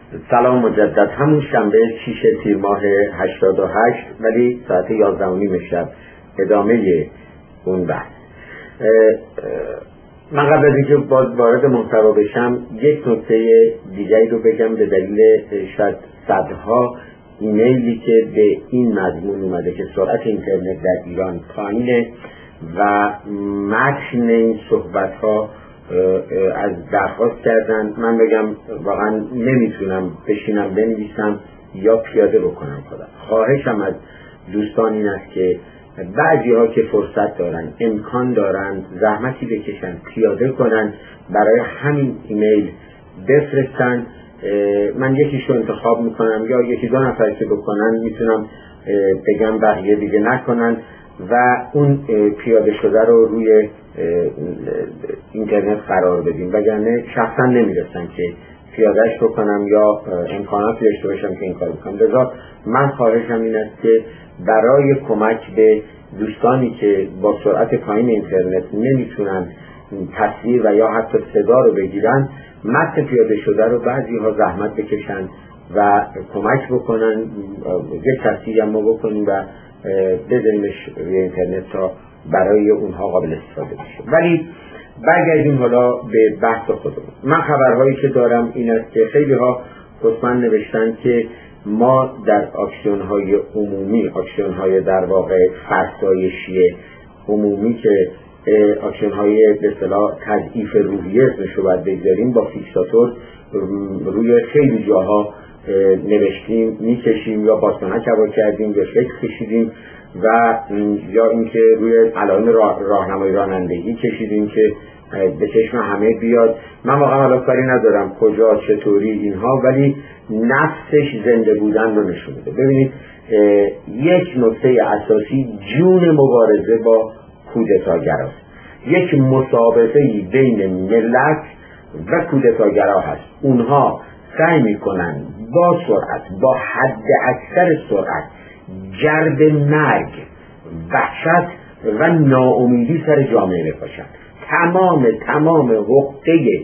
سلام مجدد. همون شنبه 6 تیر ماه 88 ولی ساعت 11:30 شب ادامه اون بحث. من قبل از اینکه وارد محتوا بشم یک نکته دیگری رو بگم. به دلیل شاید صدها ایمیلی که به این مضمون اومده که سرعت اینترنت در ایران پایینه و متن این صحبت ها از درخواست کردن، من بگم واقعا نمیتونم بشینم بنویسم یا پیاده بکنم خودم. خواهشم از دوستان این است که بعضی ها که فرصت دارن، امکان دارن، زحمتی بکشن، پیاده کنن، برای همین ایمیل بفرستن. من یکیش رو انتخاب میکنم یا یکی دو نفر که بکنن میتونم بگم بقیه دیگه نکنن و اون پیاده شده رو روی اینترنت قرار بدیم، وگرنه شخصا نمیرسن که پیادهش بکنم یا امکاناتی داشته باشم که این کار بکنم. لذا من خواهشم این است که برای کمک به دوستانی که با سرعت پایین اینترنت نمیتونن تصویر و یا حتی صدا رو بگیرن، متن پیاده شده رو بعضی ها زحمت بکشن و کمک بکنن، یک تصویری هم ما بکنیم و بذاریمش روی اینترنت تا برای اونها قابل استفاده بشه. ولی برگردیم حالا به بحث خودمون. من خبرهایی که دارم این است که خیلی ها خصوصا نوشتن که ما در آکسیون‌های عمومی، آکسیون‌های در واقع فرسایشی عمومی که آکسیون‌های به اصطلاح تضعیف روحیه اسمش رو باید بگذاریم، با فیکساتور روی خیلی جاها نوشتیم، میکشیم یا بازکنک هوا کردیم یا شکل کشیدیم و یا اینکه روی علائم راهنمای رانندگی کشیدیم که به چشم همه بیاد. من واقعا حالا کاری ندارم کجا چطوری اینها، ولی نفسش زنده بودن رو نشون میده. ببینید یک نکته اساسی جون مبارزه با کودتاگراست. یک مسابقه بین ملت و کودتاگرا هست. اونها سعی میکنن با سرعت، با حد اکثر سرعت، گرد مرگ، وحشت و ناامیدی سر جامعه بپاشن. تمام حقه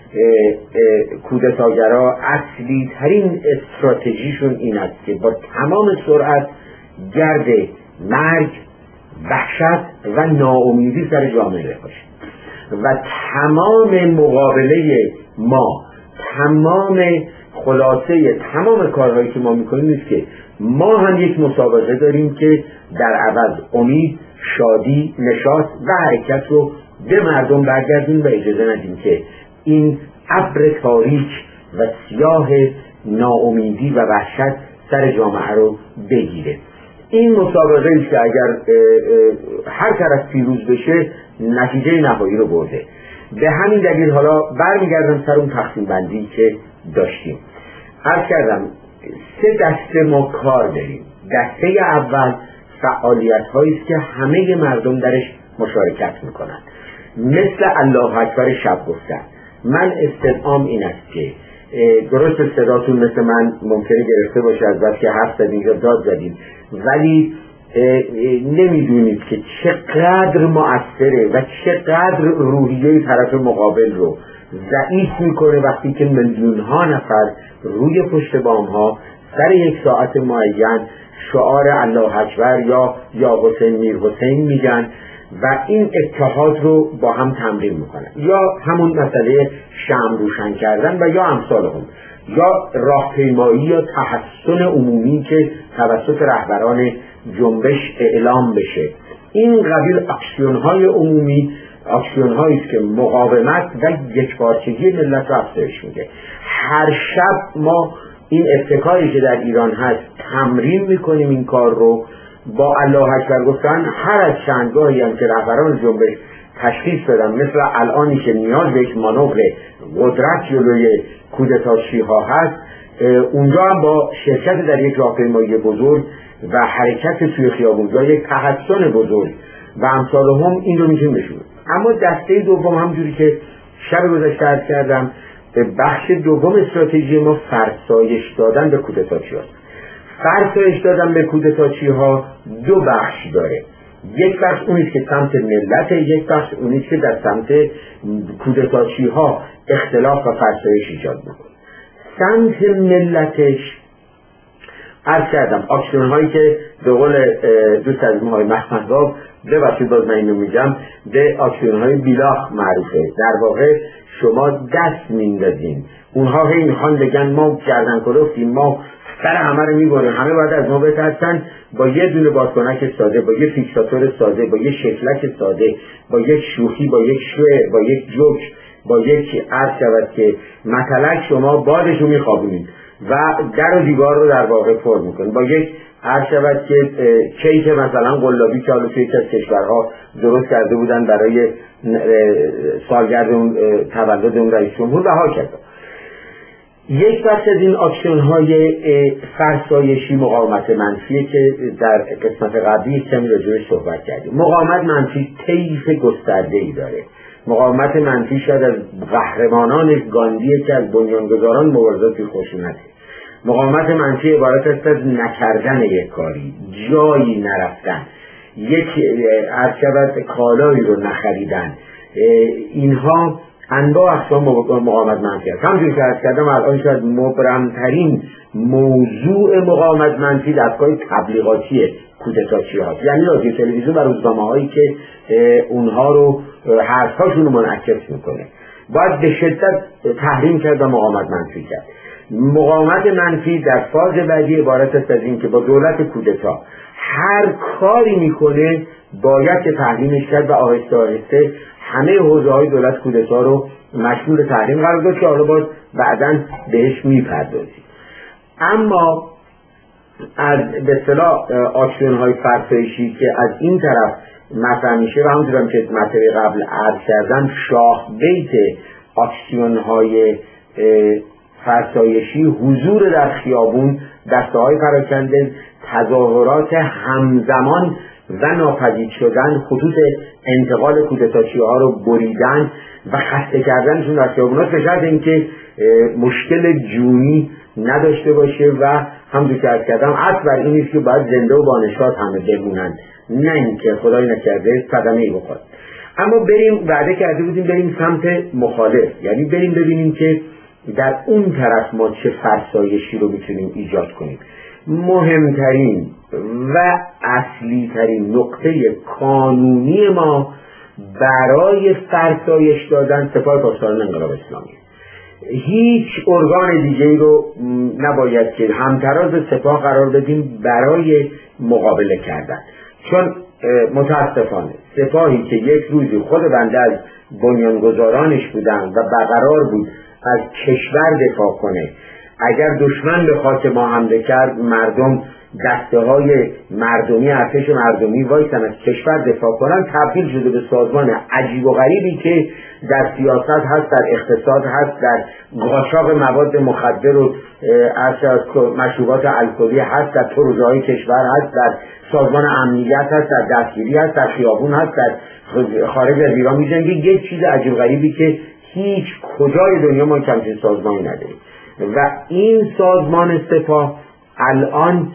کودتاگرا اصلی ترین استراتژیشون این است که با تمام سرعت گرد مرگ، وحشت و ناامیدی سر جامعه بپاشن و تمام مقابله ما، تمام خلاصه تمام کارهایی که ما میکنیم نیست که ما هم یک مسابقه داریم که در عوض امید، شادی، نشاط و حرکت رو به مردم برگردیم و اجازه ندیم که این ابر تاریک و سیاه ناامیدی و وحشت سر جامعه رو بگیره. این مسابقه است که اگر هر طرف پیروز بشه نتیجه نهایی رو برده. به همین دلیل حالا برمیگردم سر اون تقسیم بندی که داشتیم. عرض کردم 3 دسته ما کار داریم. دسته اول فعالیت هایی است که همه مردم درش مشارکت میکنن، مثل الله اکبر شب گفتن. من استدعام این است که درست صداتون مثل من ممکنه گرفته باشه از بس که حرف زدیم یا داد زدیم، ولی نمیدونید که چقدر مؤثره و چقدر روحیه طرف مقابل رو ضعیف میکنه وقتی که میلیون ها نفر روی پشت بام ها سر یک ساعت معین شعار الله اکبر یا حسین میر حسین میگن و این اتحاد رو با هم تمرین میکنن، یا همون مسئله شمع روشن کردن و یا امثال هم، یا راهپیمایی یا تحسن عمومی که توسط رهبران جنبش اعلام بشه. این قبیل اکسیون‌های عمومی اکسیون‌هایی است که مقاومت و یکپارچگی ملت رو افزایش میده. هر شب ما این اتکایی که در ایران هست تمرین میکنیم این کار رو با الله اکبر گفتن. هر از چندگاهی هم که رهبران جنبش تشخیص دادن، مثل الانی که نیاز به یک مانور قدرت جلوی کودتاچی ها هست، اونجا هم با شرکت در یک راهپیمایی بزرگ و حرکت توی خیابون‌ها یک تحسن بزرگ و امثال هم این رو میتونیم بشون. اما دسته دوم همجوری که شب گذشته عرض کردم، بخش دوم استراتژی ما فرسایش دادن به کودتاچی هاست. فرسایش دادن به کودتاچی ها 2 بخش داره. یک بخش اونیست که سمت ملت، یک بخش اونیست که در سمت کودتاچی ها اختلاف و فرسایش ایجاد میکنه. سمت ملتش عرض کردم آکسیون هایی که به قول دوست از های محمدآب ببخشید باز من اینو میگم به آکسیون های بیلاخ معروفه. در واقع شما دست میندازین، اونها هی میخوان بگن ما گردن کلفتیم، ما سر همه رو میبریم، همه باید از ما بترسن. با یه دونه بادکنک ساده، با یه فیکساتور ساده، با یه شکلک ساده، با یک شوخی، با یک شعر، با یک جوک، با یک عرض شود که مطلق شما بادشو میخوابونید و در و دیوار رو در واقع پر میکنید. با یک عرض شود که کیک مثلا قلابی که حالا توی از کشورها درست کرده بودن برای سالگرد تولد اون رئیس جمهور و هاکذا. یک بخش از این آکسیون های فرسایشی مقاومت منفیه که در قسمت قبلی کمی راجعش صحبت کردیم. مقاومت منفی طیف گسترده‌ای داره. مقاومت منفی شاید از قهرمانان گاندیه که از بنیانگذاران مبارزات خشونته. مقاومت منفی عبارت است از نکردن یک کاری، جایی نرفتن، یک عرض کالایی رو نخریدن. اینها انواع اقسام مقاومت منفی است. همونجوری که عرض کردم الان شاید مبرمترین موضوع مقاومت منفی دستگاه تبلیغاتی کودتاچی هاست، یعنی رادیو تلویزیون و روزنامه هایی که اونها رو حرفاشون رو منعکس میکنه. باید به شدت تحریم کرد و مقاومت منفی کرد. مقاومت منفی در فاز بعدی عبارت است از این که با دولت کودتا هر کاری میکنه باید که تحریمش کرد و آهسته آهسته همه حوزه های دولت کودتا رو مشمول تحریم قرار داد که حالا باز بعداً بهش میپردازیم. اما از به اصطلاح آکسیون های فرسایشی که از این طرف مطرح میشه و همونطور که مطلب قبل عرض کردم، شاه بیت آکسیون های فرسایشی حضور در خیابون، دسته های پراکنده، تظاهرات همزمان و ناپدید شدن، خطوط انتقال کودتاچی ها رو بریدن و خسته کردنشون در خیابونات به شرط اینکه مشکل جونی نداشته باشه و همونطور که عرض کردم اصل بر این نیست که باید زنده و بانشاد همه بمونن، نه اینکه خدای نکرده صدمه‌ای بخوره. اما بریم، وعده کرده بودیم بریم سمت مخالف، یعنی بریم ببینیم که در اون طرف ما چه فرسایشی رو میتونیم ایجاد کنیم. مهمترین و اصلی ترین نقطه قانونی ما برای فرسایش دادن سپاه پاسداران انقلاب اسلامی. هیچ ارگان دیگه‌ای رو نباید که همتراز سپاه قرار بدیم برای مقابله کردن، چون متاسفانه سپاهی که یک روزی خود بنده از بنیانگذارانش بودن و برقرار بود از کشور دفاع کنه، اگر دشمن به خاک ما حمله کرد مردم دسته های مردمی، ارتش مردمی وایسن از کشور دفاع کنن، تبدیل شده به سازمان عجیب و غریبی که در سیاست هست، در اقتصاد هست، در قاچاق مواد مخدر و مشروبات الکلی هست، در طرحه های کشور هست، در سازمان امنیت هست، در دستگیری هست، در خیابون هست، در خارج از ایران میجنگه. یک چیز عجیب غریبی که هیچ کجای دنیا ما همچین سازمانی نداریم و این سازمان سپاه الان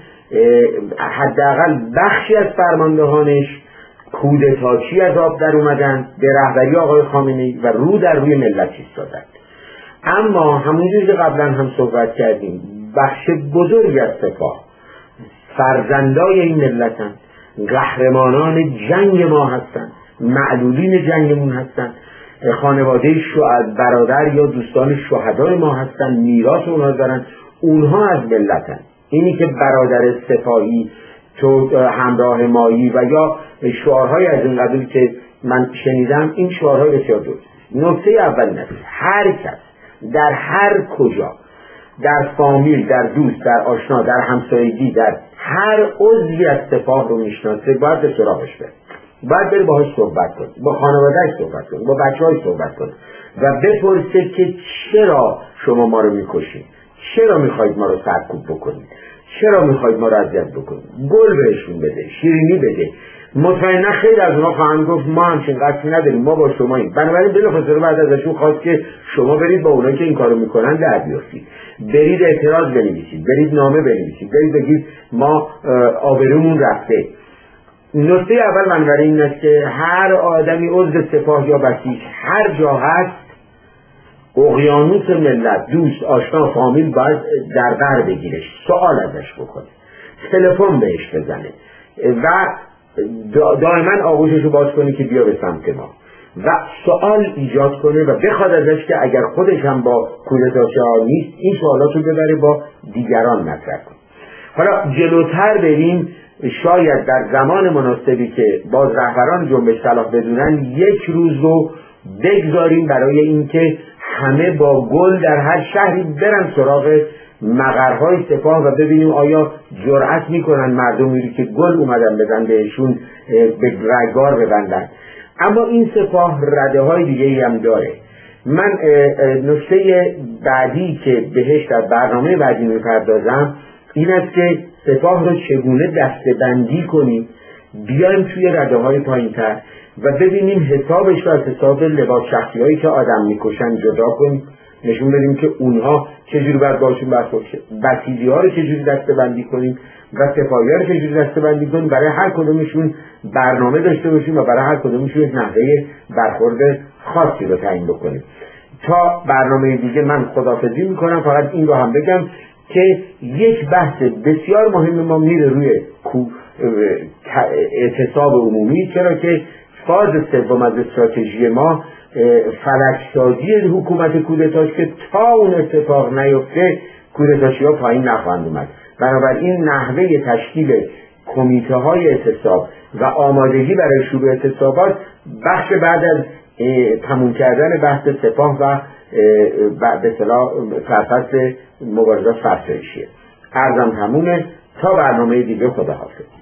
حداقل بخشی از فرماندهانش کودتاچی از آب در اومدن به رهبری آقای خامنه‌ای و رو در روی ملت ایستادن. اما همونجوری که قبلا هم صحبت کردیم بخش بزرگی از سپاه فرزندای این ملتن، قهرمانان جنگ ما هستن، معلولین جنگمون هستن، خانواده برادر یا دوستان شهدای ما هستن، میراث اونها دارن، اونها از ملتن. اینی که برادر سپاهی تو همراه مایی و یا شعارهای از این قبیل که من شنیدم، این شعارهای بسیار درست. نکته اول نفید هر کس در هر کجا، در فامیل، در دوست، در آشنا، در همسایگی، در هر عضوی از سپاه رو میشناسه باید به سراغش بره، باید بره باهاش صحبت کنه، با خانواده‌اش صحبت کنه، با بچه‌هاش صحبت کنه و بپرسه که چرا شما ما رو میکشید، چرا میخواید ما رو سرکوب بکنید، چرا میخواید ما رو اذیت بکنید. گل بهشون بده، شیرینی بده. مطمئنا خیلی از اونها خواهند گفت ما همچین قصدی نداریم، ما با شماییم. بنابراین بلافاصله بعد ازشون خواست که شما برید با اونایی که این کارو میکنن در بیافتید، برید اعتراض بنویسید، برید نامه بنویسید، برید بگید ما آبرومون رفته. نکته اول بنابراین این است که هر آدمی عضو سپاه یا بسیج هر جا هست اقیانوس ملت، دوست، آشنا، فامیل باید در بر بگیره، سوال ازش بکنه، تلفن بهش بزنه و دائما آغوشش رو باز کنه که بیا به سمت ما و سوال ایجاد کنه و بخواد ازش که اگر خودش هم با کودتاچه‌ها نیست این سوالات رو ببره با دیگران مطرح کنه. حالا جلوتر بریم، شاید در زمان مناسبی که باز رهبران جنبش صلاح بدونن یک روز رو بگذاریم برای اینکه همه با گل در هر شهری برن سراغ مقرهای سپاه و ببینیم آیا جرأت میکنن مردمی که گل اومدن بدن بهشون به رگبار ببندن. اما این سپاه رده های دیگه ای هم داره. من نکته بعدی که بهش در برنامه بعدی میپردازم این است که سپاه رو چگونه دسته‌بندی کنیم، بیایم توی رده های پایین تر و ببینیم حسابش رو از حساب لباس شخصی هایی که آدم میکشن جدا کنیم، نشون بدیم که اونها چجوری باید باشون برخورد، بسیجی ها رو چجوری دسته‌بندی کنیم و سپاهی ها رو چجوری دسته‌بندی کنیم، برای هر کدومشون برنامه داشته باشیم و برای هر کدومشون نحوه برخورد خاصی رو تعیین بکنیم. تا برنامه دیگه من خداحافظی میکنم. فقط این رو هم بگم که یک بحث بسیار مهم ما میره روی اعتصاب عمومی، چرا که فاز سوم از استراتژی ما فلکسازی حکومت کودتاست که تا اون اتفاق نیفته کودتاشی‌ها پایین نخواهند اومد. بنابراین نحوه تشکیل کمیته های اعتصاب و آمادگی برای شروع اعتصابات بخش بعد از تموم کردن بحث سپاه و به اصطلاح سرفصل مبارزات فرسایشیه. عرضم تمومه. تا برنامه دیگه، خداحافظ.